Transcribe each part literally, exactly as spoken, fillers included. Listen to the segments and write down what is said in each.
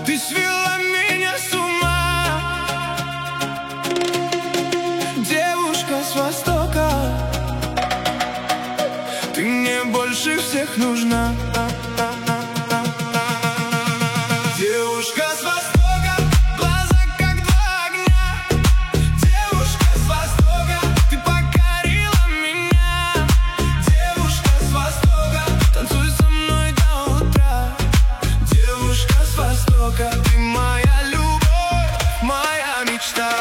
Ты свела меня с ума, девушка с востока. Ты мне больше всех нужна. Девушка с востока, глаза как два огня. Девушка с востока, ты покорила меня. Девушка с востока, танцуй со мной до утра. Девушка с востока, ты моя любовь, моя мечта.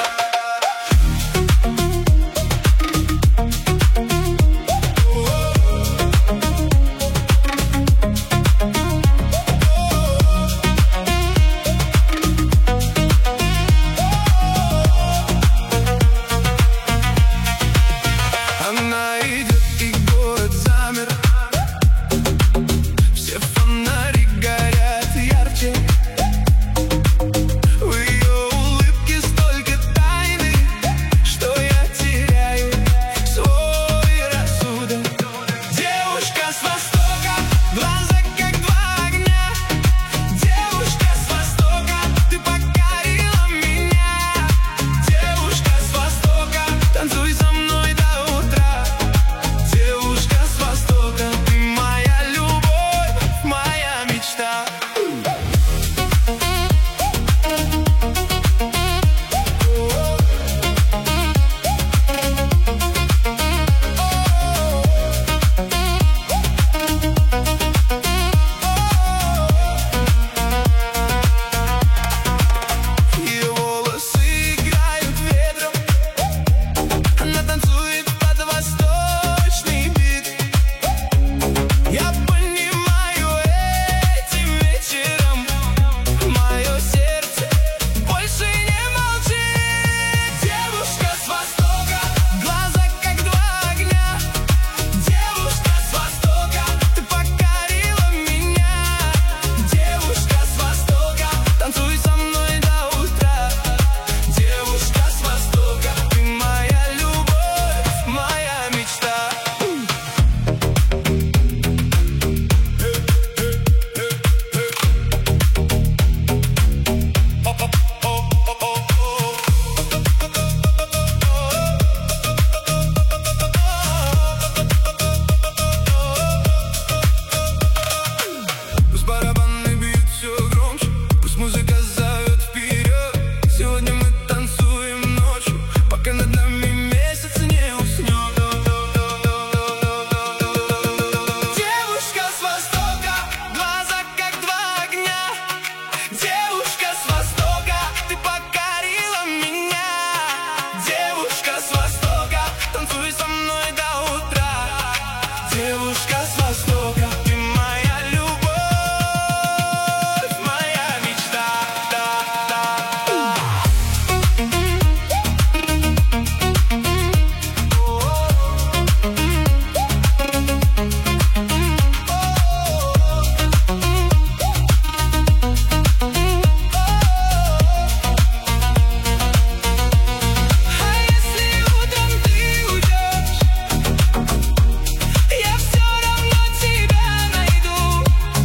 Она идет, и город замер. Все фонари горят ярче. В ее улыбке столько тайны, что я теряю свой рассудок. Девушка с востока, глаза как два огня. Девушка с востока, ты покорила меня. Девушка с востока, танцуй со мной до утра. Девушка с востока, ты моя любовь, моя мечта. Ее волосы играют ветром. Она танцует под восточный бит. Я понимаю, этим вечером мое сердце больше не молчит. Девушка с востока, глаза как два огня. Девушка с востока, ты покорила меня. Девушка с востока, танцуй со мной до утра. Девушка с востока, ты моя любовь, моя мечта. Пусть барабаны бьют все громче, пусть музыка зовет вперед. Сегодня мы танцуем ночью, пока над нами месяц не уснет. Девушка с востока, глаза как два огня. Девушка с востока, ты покорила меня. Девушка с востока, танцуй со мной до утра. Девушка с востока, ты моя любовь, моя мечта. А если утром ты уйдешь, я все равно тебя найду.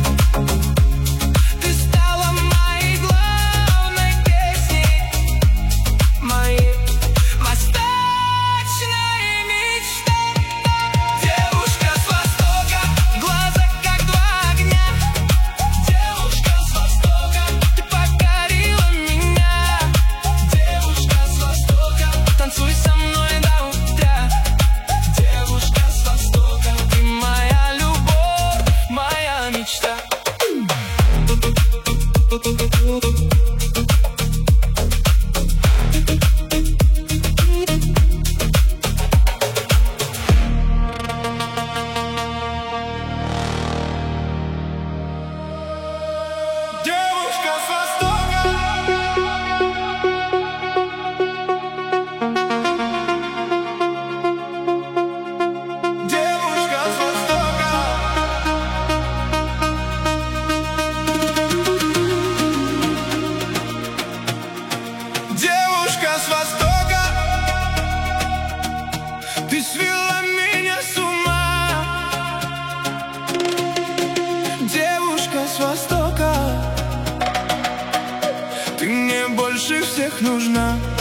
Ты стала моей главной песней, моей восточной мечтой. Девушка с востока, глаза как два огня. Девушка с востока, ты покорила меня. Девушка с востока, танцуй со мной до утра. Девушка с востока, ты моя любовь, моя мечта. Девушка с востока. Девушка с востока. больше всех нужна.